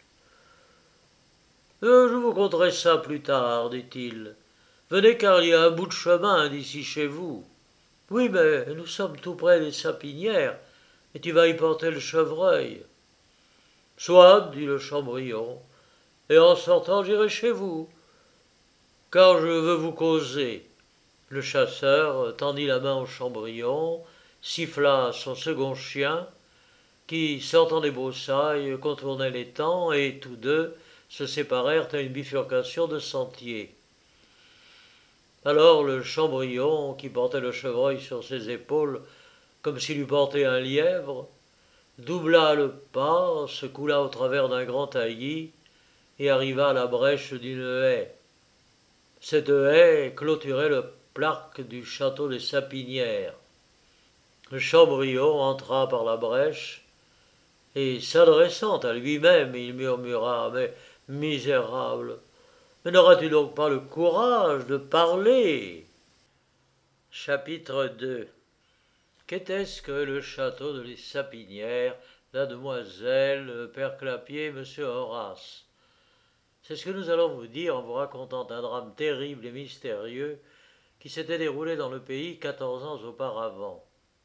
Je vous conterai ça plus tard, dit-il. Venez car il y a un bout de chemin d'ici chez vous. Oui, mais nous sommes tout près des sapinières, et tu vas y porter le chevreuil. Soit, dit le Chambrillon, et en sortant j'irai chez vous, car je veux vous causer. Le chasseur tendit la main au Chambrillon, siffla son second chien, qui, sortant des broussailles, contournait l'étang, et tous deux se séparèrent à une bifurcation de sentiers. Alors le Chambrillon, qui portait le chevreuil sur ses épaules comme s'il eût porté un lièvre, doubla le pas, se coula au travers d'un grand taillis et arriva à la brèche d'une haie. Cette haie clôturait le parc du château des Sapinières. Le Chambrillon entra par la brèche et, s'adressant à lui-même, il murmura: Mais misérable, mais n'auras-tu donc pas le courage de parler? Chapitre 2. Qu'était-ce que le château de les Sapinières, la demoiselle, père Clapier, monsieur Horace? C'est ce que nous allons vous dire en vous racontant un drame terrible et mystérieux qui s'était déroulé dans le pays 14 ans auparavant.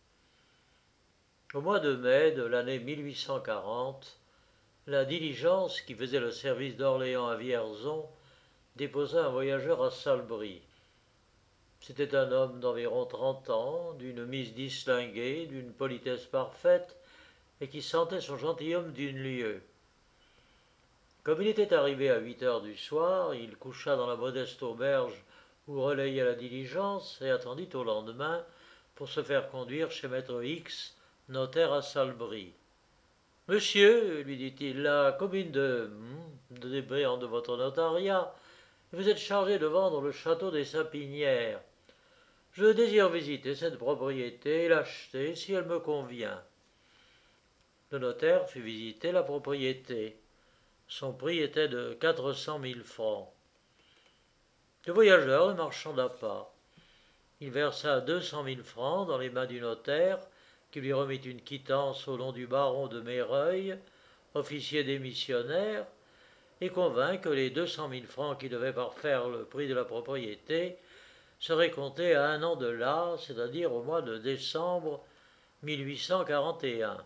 Au mois de mai de l'année 1840, la diligence qui faisait le service d'Orléans à Vierzon déposa un voyageur à Salbris. C'était un homme d'environ 30 ans, d'une mise distinguée, d'une politesse parfaite, et qui sentait son gentilhomme d'une lieue. Comme il était arrivé à 8 heures du soir, il coucha dans la modeste auberge où relayait la diligence et attendit au lendemain pour se faire conduire chez maître X, notaire à Salbris. Monsieur, lui dit-il, la commune de Débréant de votre notariat, vous êtes chargé de vendre le château des Sapinières. Je désire visiter cette propriété et l'acheter si elle me convient. Le notaire fit visiter la propriété. Son prix était de 400 000 francs. Le voyageur ne marchanda pas. Il versa 200 000 francs dans les mains du notaire, qui lui remit une quittance au nom du baron de Méreuil, officier démissionnaire, et convint que les 200 000 francs qui devaient parfaire le prix de la propriété seraient comptés à un an de là, c'est-à-dire au mois de décembre 1841.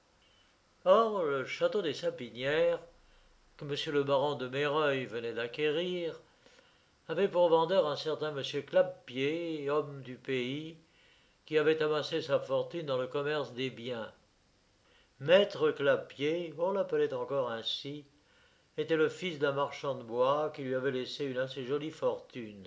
Or, le château des Sapinières, que M. le baron de Méreuil venait d'acquérir, avait pour vendeur un certain M. Clapier, homme du pays, qui avait amassé sa fortune dans le commerce des biens. Maître Clapier, on l'appelait encore ainsi, était le fils d'un marchand de bois qui lui avait laissé une assez jolie fortune.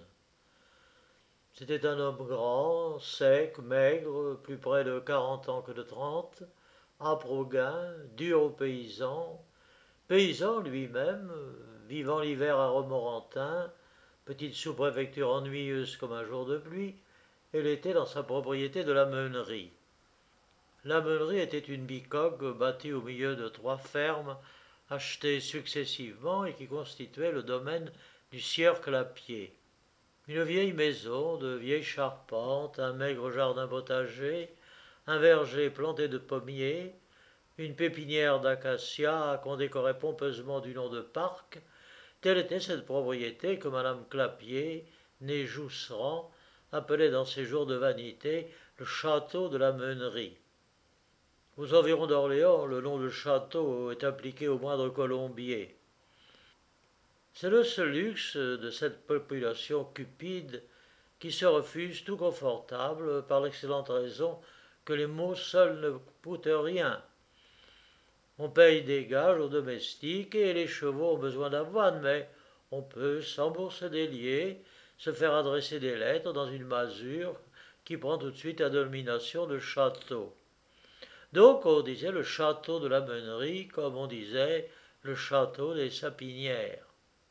C'était un homme grand, sec, maigre, plus près de 40 ans que de 30, âpre au gain, dur aux paysans, paysan lui-même, vivant l'hiver à Romorantin, petite sous-préfecture ennuyeuse comme un jour de pluie, et l'été dans sa propriété de la Meunerie. La Meunerie était une bicoque bâtie au milieu de 3 fermes, achetées successivement et qui constituaient le domaine du sieur Clapier. Une vieille maison de vieilles charpentes, un maigre jardin potager, un verger planté de pommiers, une pépinière d'acacias qu'on décorait pompeusement du nom de parc, telle était cette propriété que madame Clapier, née Jousserand, appelait dans ses jours de vanité le château de la Meunerie. Aux environs d'Orléans, le nom de château est appliqué au moindre colombier. C'est le seul luxe de cette population cupide qui se refuse tout confortable par l'excellente raison que les mots seuls ne coûtent rien. On paye des gages aux domestiques et les chevaux ont besoin d'avoine, mais on peut, sans bourse déliée, se faire adresser des lettres dans une masure qui prend tout de suite la dénomination de château. Donc on disait le château de la Meunerie comme on disait le château des Sapinières.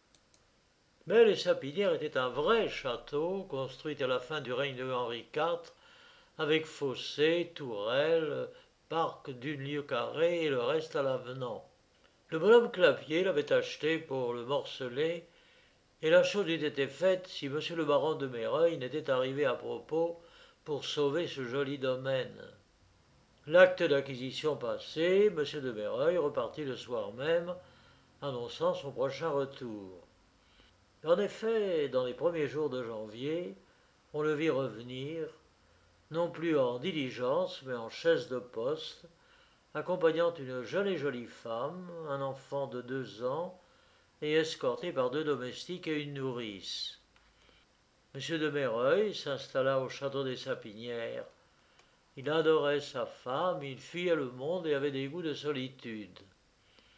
Mais les Sapinières étaient un vrai château construit à la fin du règne de Henri IV, avec fossés, tourelles, parc d'une lieue carrée et le reste à l'avenant. Le bonhomme Clapier l'avait acheté pour le morceler, et la chose eût été faite si M. le baron de Méreuil n'était arrivé à propos pour sauver ce joli domaine. L'acte d'acquisition passé, M. de Méreuil repartit le soir même, annonçant son prochain retour. En effet, dans les premiers jours de janvier, on le vit revenir, non plus en diligence, mais en chaise de poste, accompagnant une jeune et jolie femme, un enfant de 2 ans, et escorté par 2 domestiques et une nourrice. M. de Méreuil s'installa au château des Sapinières. Il adorait sa femme, il fuyait le monde et avait des goûts de solitude.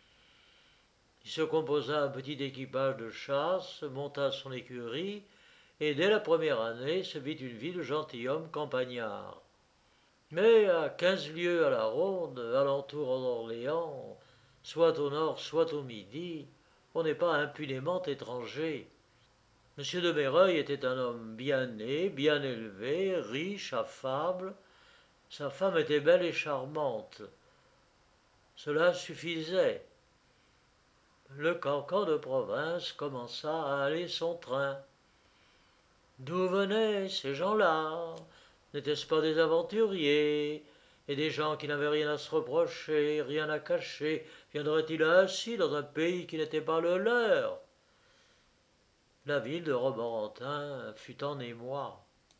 Il se composa un petit équipage de chasse, monta son écurie et dès la première année se vit une vie de gentilhomme campagnard. Mais à 15 lieues à la ronde, alentour d'Orléans, soit au nord, soit au midi, on n'est pas impunément étranger. Monsieur de Mereuil était un homme bien né, bien élevé, riche, affable. Sa femme était belle et charmante. Cela suffisait. Le cancan de province commença à aller son train. D'où venaient ces gens-là? N'étaient-ce pas des aventuriers et des gens qui n'avaient rien à se reprocher, rien à cacher? Viendraient-ils ainsi dans un pays qui n'était pas le leur? La ville de Romorantin fut en émoi.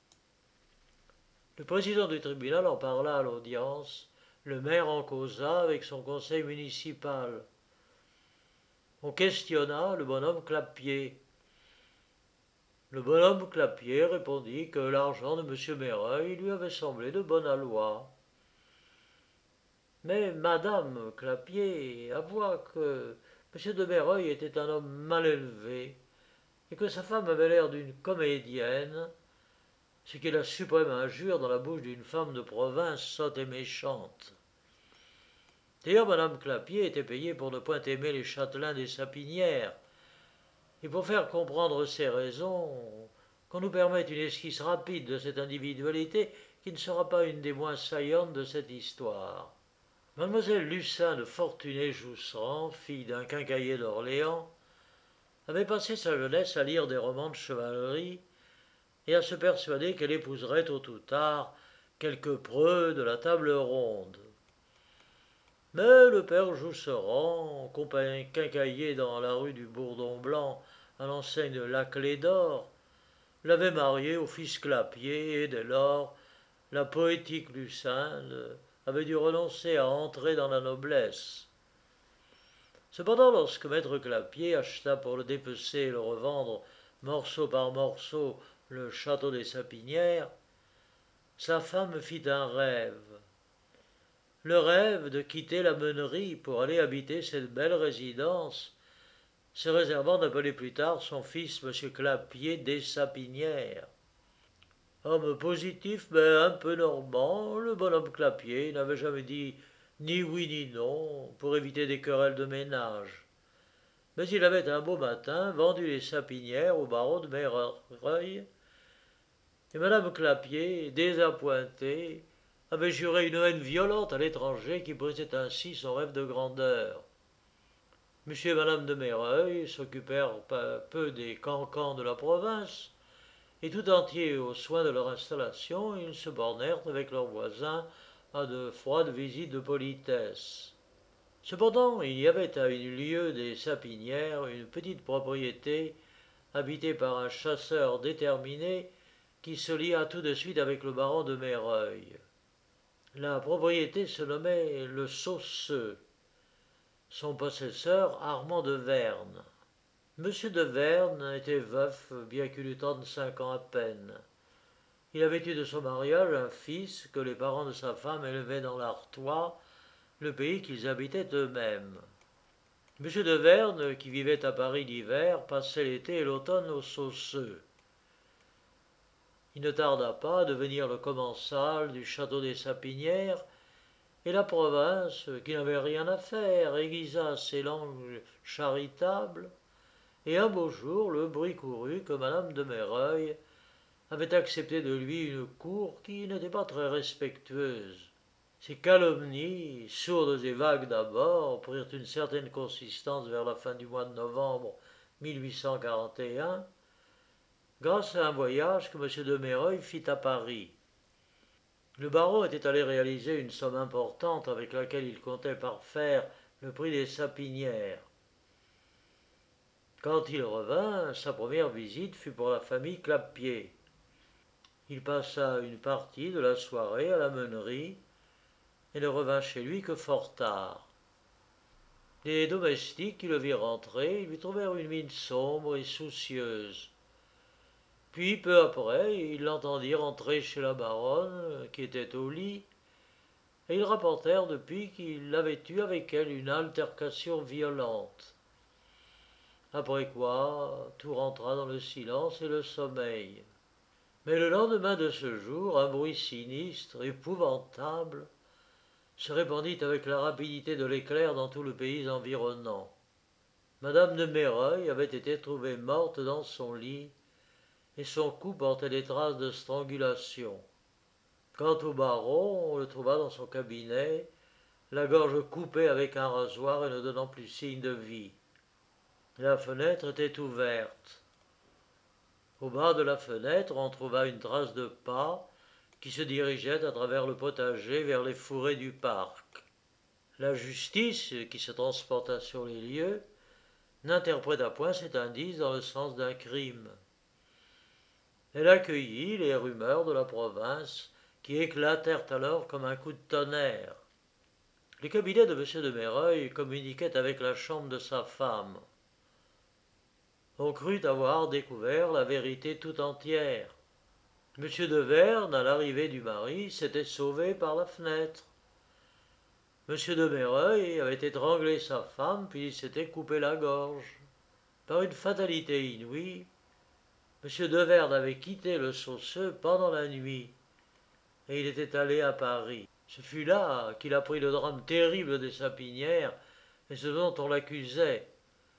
Le président du tribunal en parla à l'audience, le maire en causa avec son conseil municipal. On questionna le bonhomme Clapier. Le bonhomme Clapier répondit que l'argent de M. Mereuil lui avait semblé de bonne aloi. Mais Madame Clapier avoua que M. de Mereuil était un homme mal élevé et que sa femme avait l'air d'une comédienne, ce qui est la suprême injure dans la bouche d'une femme de province sotte et méchante. D'ailleurs, Madame Clapier était payée pour ne point aimer les châtelains des Sapinières, et pour faire comprendre ces raisons, qu'on nous permette une esquisse rapide de cette individualité qui ne sera pas une des moins saillantes de cette histoire. Mademoiselle Lucin de Fortuné-Jousserand, fille d'un quincaillier d'Orléans, avait passé sa jeunesse à lire des romans de chevalerie et à se persuader qu'elle épouserait tôt ou tard quelque preux de la table ronde. Mais le père Jousserand, quincaillier dans la rue du Bourdon-Blanc à l'enseigne de la Clé d'Or, l'avait marié au fils Clapier et dès lors la poétique Lucinde avait dû renoncer à entrer dans la noblesse. Cependant, lorsque maître Clapier acheta pour le dépecer et le revendre morceau par morceau le château des Sapinières, sa femme fit un rêve. Le rêve de quitter la meunerie pour aller habiter cette belle résidence, se réservant d'appeler plus tard son fils M. Clapier des Sapinières. Homme positif, mais un peu normand, le bonhomme Clapier n'avait jamais dit ni oui ni non pour éviter des querelles de ménage. Mais il avait un beau matin vendu les Sapinières au baron de Mereuil, et Madame Clapier, désappointée, avait juré une haine violente à l'étranger qui brisait ainsi son rêve de grandeur. Monsieur et Madame de Mereuil s'occupèrent peu des cancans de la province, et tout entiers aux soins de leur installation, ils se bornèrent avec leurs voisins à de froides visites de politesse. Cependant, il y avait à une lieue des Sapinières une petite propriété habitée par un chasseur déterminé qui se lia tout de suite avec le baron de Mereuil. La propriété se nommait le Sauceux. Son possesseur, Armand de Verne. Monsieur de Verne était veuf, bien qu'il eût 35 ans à peine. Il avait eu de son mariage un fils que les parents de sa femme élevaient dans l'Artois, le pays qu'ils habitaient eux-mêmes. Monsieur de Verne, qui vivait à Paris l'hiver, passait l'été et l'automne au Sauceux. Il ne tarda pas à devenir le commensal du château des Sapinières, et la province, qui n'avait rien à faire, aiguisa ses langues charitables, et un beau jour le bruit courut que madame de Mereuil avait accepté de lui une cour qui n'était pas très respectueuse. Ces calomnies, sourdes et vagues d'abord, prirent une certaine consistance vers la fin du mois de novembre 1841, grâce à un voyage que M. de Mereuil fit à Paris. Le baron était allé réaliser une somme importante avec laquelle il comptait parfaire le prix des Sapinières. Quand il revint, sa première visite fut pour la famille Clapier. Il passa une partie de la soirée à la meunerie et ne revint chez lui que fort tard. Les domestiques qui le virent entrer lui trouvèrent une mine sombre et soucieuse. Puis, peu après, ils l'entendirent entrer chez la baronne, qui était au lit, et ils rapportèrent depuis qu'il avait eu avec elle une altercation violente. après quoi tout rentra dans le silence et le sommeil. Mais le lendemain de ce jour, un bruit sinistre, épouvantable, se répandit avec la rapidité de l'éclair dans tout le pays environnant. Madame de Mereuil avait été trouvée morte dans son lit, et son cou portait des traces de strangulation. Quant au baron, on le trouva dans son cabinet, la gorge coupée avec un rasoir et ne donnant plus signe de vie. La fenêtre était ouverte. Au bas de la fenêtre, on trouva une trace de pas qui se dirigeait à travers le potager vers les fourrés du parc. La justice, qui se transporta sur les lieux, n'interpréta point cet indice dans le sens d'un crime. Elle accueillit les rumeurs de la province qui éclatèrent alors comme un coup de tonnerre. Le cabinet de M. de Mereuil communiquait avec la chambre de sa femme. On crut avoir découvert la vérité tout entière. M. de Verne, à l'arrivée du mari, s'était sauvé par la fenêtre. M. de Mereuil avait étranglé sa femme, puis il s'était coupé la gorge. Par une fatalité inouïe, M. de Verne avait quitté le Sausseux pendant la nuit, et il était allé à Paris. Ce fut là qu'il apprit le drame terrible des Sapinières et ce dont on l'accusait.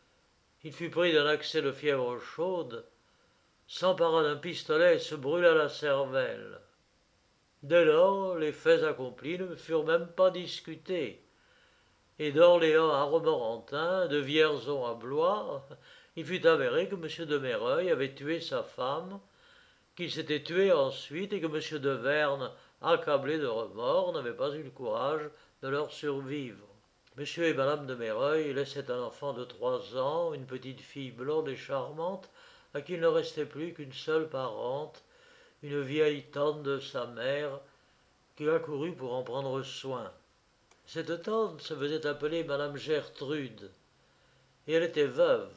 Il fut pris d'un accès de fièvre chaude, s'empara d'un pistolet et se brûla la cervelle. Dès lors, les faits accomplis ne furent même pas discutés, et d'Orléans à Romorantin, de Vierzon à Blois, il fut avéré que M. de Mereuil avait tué sa femme, qu'il s'était tué ensuite et que M. de Verne, accablé de remords, n'avait pas eu le courage de leur survivre. M. et Mme de Mereuil laissaient un enfant de 3 ans, une petite fille blonde et charmante, à qui il ne restait plus qu'une seule parente, une vieille tante de sa mère, qui accourut pour en prendre soin. Cette tante se faisait appeler Madame Gertrude, et elle était veuve.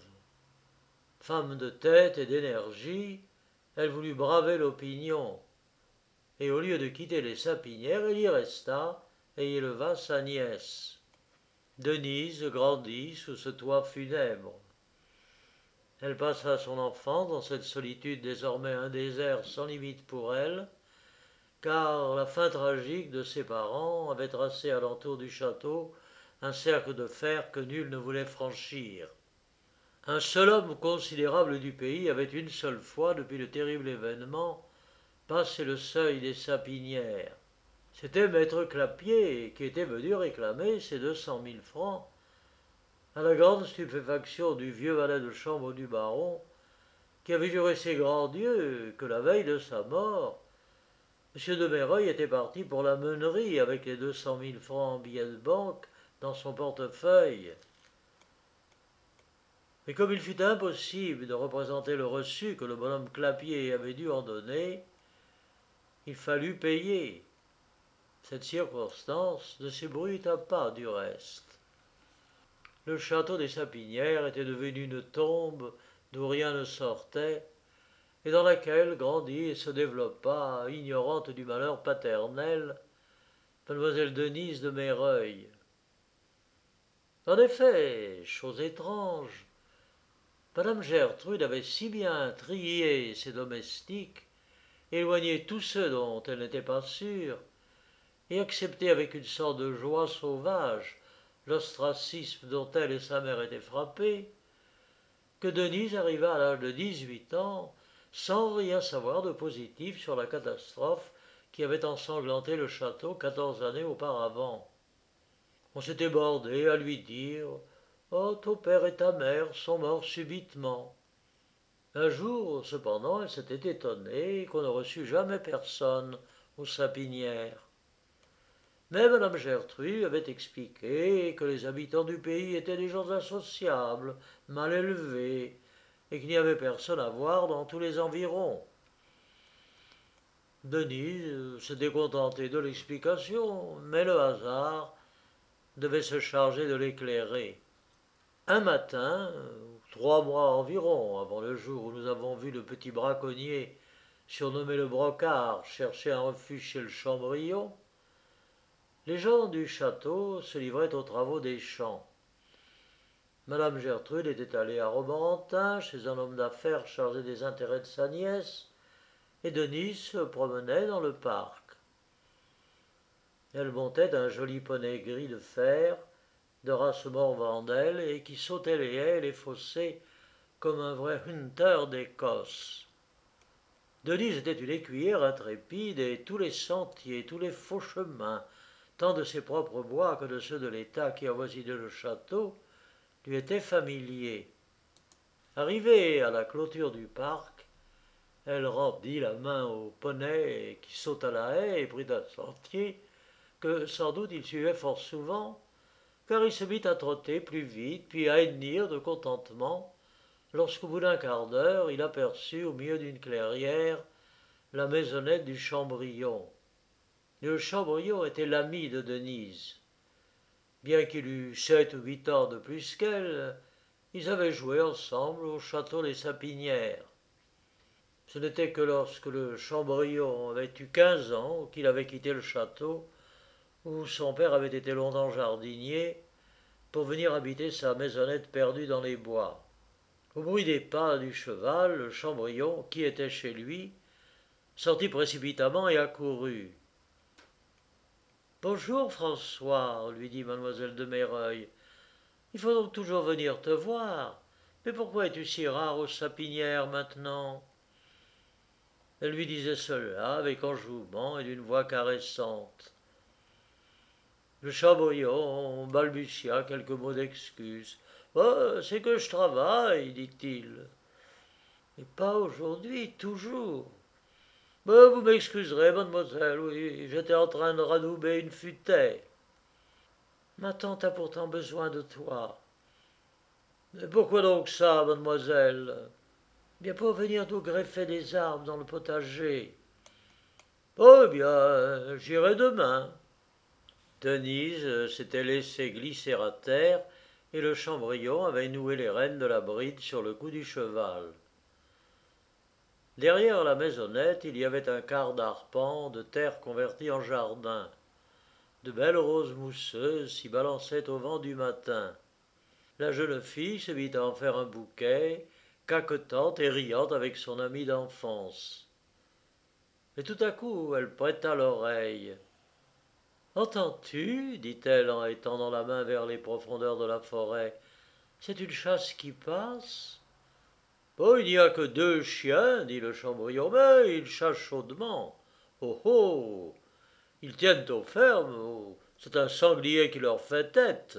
Femme de tête et d'énergie, elle voulut braver l'opinion, et au lieu de quitter les Sapinières, elle y resta et y éleva sa nièce. Denise grandit sous ce toit funèbre. Elle passa son enfance dans cette solitude désormais un désert sans limite pour elle, car la fin tragique de ses parents avait tracé alentour du château un cercle de fer que nul ne voulait franchir. Un seul homme considérable du pays avait une seule fois, depuis le terrible événement, passé le seuil des Sapinières. C'était maître Clapier qui était venu réclamer ses 200 000 francs, à la grande stupéfaction du vieux valet de chambre du baron, qui avait juré ses grands dieux que la veille de sa mort, M. de Mereuil était parti pour la meunerie avec les 200 000 francs en billets de banque dans son portefeuille. Mais comme il fut impossible de représenter le reçu que le bonhomme Clapier avait dû en donner, il fallut payer. Cette circonstance ne s'ébruita pas du reste. Le château des Sapinières était devenu une tombe d'où rien ne sortait, et dans laquelle grandit et se développa, ignorante du malheur paternel, mademoiselle Denise de Mereuil. En effet, chose étrange, madame Gertrude avait si bien trié ses domestiques, éloigné tous ceux dont elle n'était pas sûre, et accepté avec une sorte de joie sauvage l'ostracisme dont elle et sa mère étaient frappées, que Denise arriva à l'âge de 18 ans sans rien savoir de positif sur la catastrophe qui avait ensanglanté le château 14 années auparavant. On s'était borné à lui dire « Oh, ton père et ta mère sont morts subitement ». Un jour, cependant, elle s'était étonnée qu'on ne reçût jamais personne aux Sapinières. Mais Mme Gertrude avait expliqué que les habitants du pays étaient des gens insociables, mal élevés, et qu'il n'y avait personne à voir dans tous les environs. Denise s'était contentée de l'explication, mais le hasard devait se charger de l'éclairer. Un matin, 3 mois environ avant le jour où nous avons vu le petit braconnier, surnommé le Brocard, chercher un refuge chez le Chambrillon, les gens du château se livraient aux travaux des champs. Madame Gertrude était allée à Romorantin, chez un homme d'affaires chargé des intérêts de sa nièce, et Denise se promenait dans le parc. Elle montait un joli poney gris de fer, de race Morvandel, et qui sautait les haies et les fossés comme un vrai hunter d'Écosse. Denise était une écuyère intrépide, et tous les sentiers, tous les faux chemins, tant de ses propres bois que de ceux de l'État qui avoisinaient le château, lui étaient familiers. Arrivée à la clôture du parc, elle rendit la main au poney qui sauta la haie et prit un sentier que sans doute il suivait fort souvent, car il se mit à trotter plus vite, puis à hennir de contentement, lorsqu'au bout d'un quart d'heure il aperçut au milieu d'une clairière la maisonnette du Chambrillon. Le Chambrillon était l'ami de Denise. Bien qu'il eût 7 ou 8 ans de plus qu'elle, ils avaient joué ensemble au château des Sapinières. Ce n'était que lorsque le Chambrillon avait eu 15 ans qu'il avait quitté le château, où son père avait été longtemps jardinier, pour venir habiter sa maisonnette perdue dans les bois. Au bruit des pas du cheval, le Chambrillon, qui était chez lui, sortit précipitamment et accourut. Bonjour, François, lui dit mademoiselle de Mereuil. Il faut donc toujours venir te voir. Mais pourquoi es-tu si rare aux Sapinières maintenant? Elle lui disait cela avec enjouement et d'une voix caressante. Le Chambrillon balbutia quelques mots d'excuse. Oh, c'est que je travaille, dit-il. Mais pas aujourd'hui, toujours. Vous m'excuserez, mademoiselle, oui, j'étais en train de radouber une futaie. Ma tante a pourtant besoin de toi. Mais pourquoi donc ça, mademoiselle? Bien pour venir nous greffer des arbres dans le potager. Oh bien, j'irai demain. Denise s'était laissée glisser à terre et le Chambrillon avait noué les rênes de la bride sur le cou du cheval. Derrière la maisonnette, il y avait un quart d'arpent de terre convertie en jardin. De belles roses mousseuses s'y balançaient au vent du matin. La jeune fille se mit à en faire un bouquet, caquetante et riante avec son amie d'enfance. Mais tout à coup, elle prêta l'oreille. Entends-tu, dit-elle en étendant la main vers les profondeurs de la forêt, c'est une chasse qui passe? Oh, il n'y a que 2 chiens, dit le Chambrillon, mais ils chassent chaudement. Oh oh, ils tiennent aux fermes, oh, c'est un sanglier qui leur fait tête.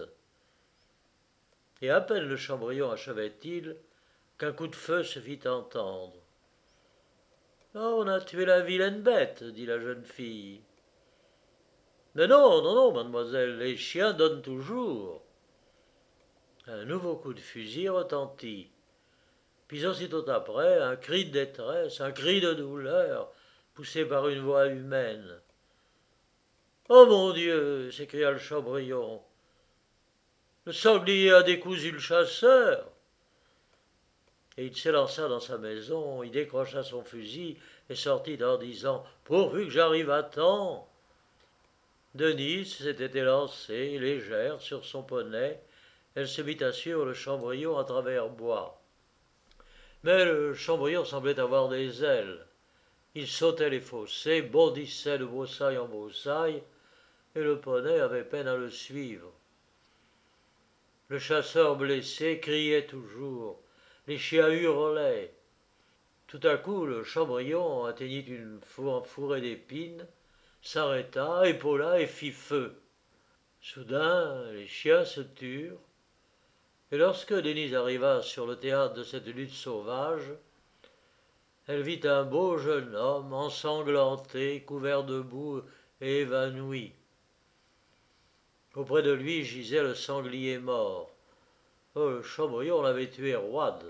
Et à peine le Chambrillon achevait-il qu'un coup de feu se fit entendre. Oh, on a tué la vilaine bête, dit la jeune fille. Mais non, non, non, mademoiselle, les chiens donnent toujours. Un nouveau coup de fusil retentit. Puis aussitôt après, un cri de détresse, un cri de douleur, poussé par une voix humaine. Oh mon Dieu, s'écria le Chambrillon. Le sanglier a décousu le chasseur. Et il s'élança dans sa maison, il décrocha son fusil et sortit en disant pourvu que j'arrive à temps. Denise s'était élancée, légère, sur son poney. Elle se mit à suivre le Chambrillon à travers bois. Mais le Chambrillon semblait avoir des ailes. Il sautait les fossés, bondissait de broussaille en broussaille, et le poney avait peine à le suivre. Le chasseur blessé criait toujours. Les chiens hurlaient. Tout à coup, le Chambrillon atteignit une fourrée d'épines, s'arrêta, épaula et fit feu. Soudain, les chiens se turent, et lorsque Denise arriva sur le théâtre de cette lutte sauvage, elle vit un beau jeune homme ensanglanté, couvert de boue et évanoui. Auprès de lui gisait le sanglier mort. Oh, le Chambrillon l'avait tué roide.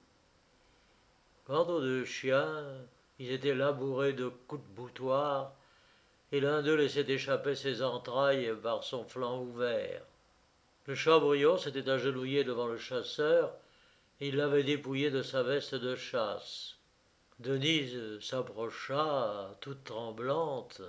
Quant aux 2 chiens, ils étaient labourés de coups de boutoir, et l'un d'eux laissait échapper ses entrailles par son flanc ouvert. Le Chambrillon s'était agenouillé devant le chasseur, et il l'avait dépouillé de sa veste de chasse. Denise s'approcha, toute tremblante.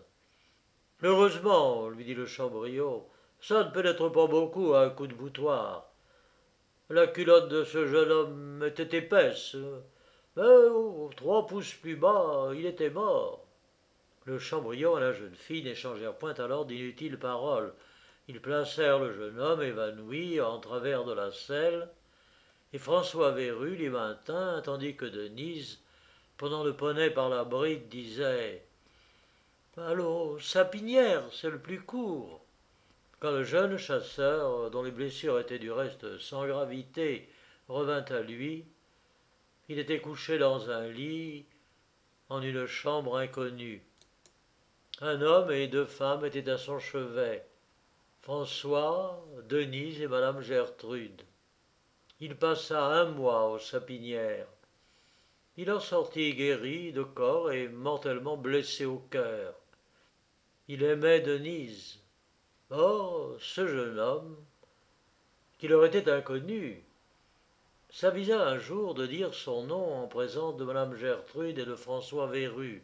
Heureusement, lui dit le Chambrillon, ça ne pénètre pas beaucoup à un coup de boutoir. La culotte de ce jeune homme était épaisse, mais 3 pouces plus bas, il était mort. Le Champbriand et la jeune fille n'échangèrent point alors d'inutiles paroles. Ils placèrent le jeune homme évanoui en travers de la selle, et François Veyru l'y maintint, tandis que Denise, prenant le poney par la bride, disait Allons, Sapinière, c'est le plus court. Quand le jeune chasseur, dont les blessures étaient du reste sans gravité, revint à lui, il était couché dans un lit, en une chambre inconnue. Un homme et 2 femmes étaient à son chevet, François, Denise et madame Gertrude. Il passa un mois aux Sapinières. Il en sortit guéri de corps et mortellement blessé au cœur. Il aimait Denise. Or, ce jeune homme, qui leur était inconnu, s'avisa un jour de dire son nom en présence de madame Gertrude et de François Veyru.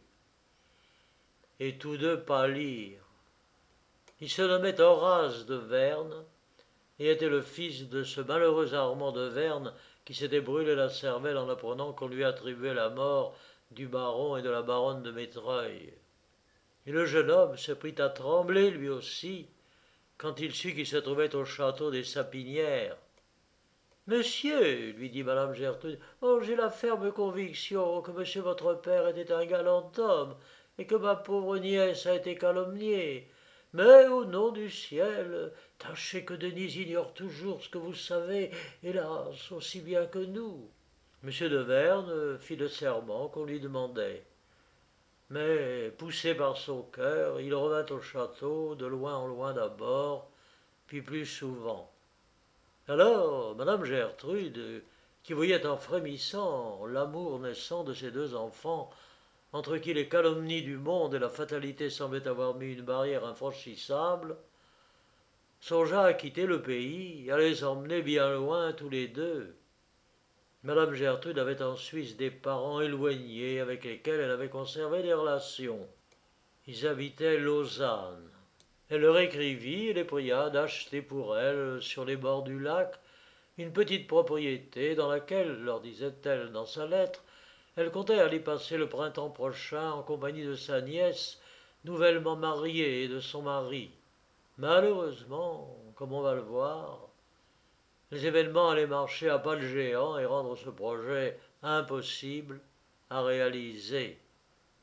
Et tous deux pâlirent. Il se nommait Horace de Verne et était le fils de ce malheureux Armand de Verne qui s'était brûlé la cervelle en apprenant qu'on lui attribuait la mort du baron et de la baronne de Métreuil. Et le jeune homme se prit à trembler lui aussi quand il sut qu'il se trouvait au château des Sapinières. Monsieur, lui dit madame Gertrude, j'ai la ferme conviction que monsieur votre père était un galant homme et que ma pauvre nièce a été calomniée. Mais au nom du ciel, tâchez que Denise ignore toujours ce que vous savez, hélas, aussi bien que nous. Monsieur de Verne fit le serment qu'on lui demandait. Mais, poussé par son cœur, il revint au château, de loin en loin d'abord, puis plus souvent. Alors, madame Gertrude, qui voyait en frémissant l'amour naissant de ses 2 enfants, entre qui les calomnies du monde et la fatalité semblaient avoir mis une barrière infranchissable, songea à quitter le pays, à les emmener bien loin tous les deux. Madame Gertrude avait en Suisse des parents éloignés avec lesquels elle avait conservé des relations. Ils habitaient Lausanne. Elle leur écrivit et les pria d'acheter pour elle, sur les bords du lac, une petite propriété dans laquelle, leur disait-elle dans sa lettre, elle comptait aller passer le printemps prochain en compagnie de sa nièce, nouvellement mariée, et de son mari. Malheureusement, comme on va le voir, les événements allaient marcher à pas de géant et rendre ce projet impossible à réaliser.